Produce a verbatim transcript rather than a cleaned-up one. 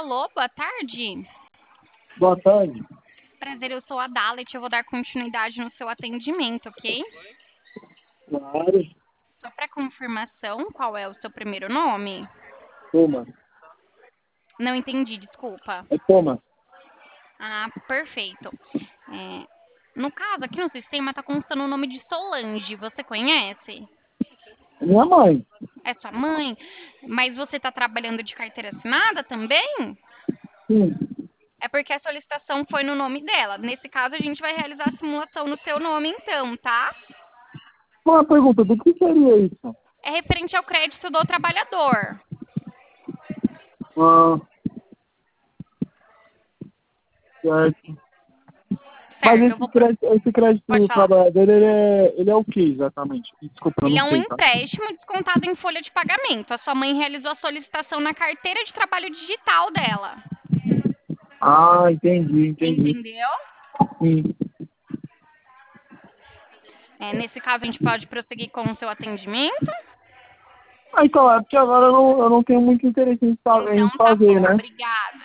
Alô, boa tarde. Boa tarde. Prazer, eu sou a Dalet, eu vou dar continuidade no seu atendimento, ok? Claro. Só para confirmação, qual é o seu primeiro nome? Thomas. Não entendi, desculpa. É Thomas. Ah, perfeito. É, no caso, aqui no sistema tá constando o nome de Solange, você conhece? É minha mãe. É sua mãe? Mas você tá trabalhando de carteira assinada também? Sim. É porque a solicitação foi no nome dela. Nesse caso, a gente vai realizar a simulação no seu nome, então, tá? Uma pergunta, do que seria isso? É referente ao crédito do trabalhador. Ah, certo. Mas Certo, eu esse vou. pro- crédito, esse crédito Pode do falar. trabalhador, ele é, ele é o que exatamente? Desculpa, eu Ele não é um sei, tá? empréstimo descontado em folha de pagamento. A sua mãe realizou a solicitação na carteira de trabalho digital dela. Ah, entendi, entendi. Entendeu? Sim. É, nesse caso, a gente pode prosseguir com o seu atendimento. Ah, então, é porque agora eu não, eu não tenho muito interesse em, fa- Então, em tá fazer, bom. né? Obrigada.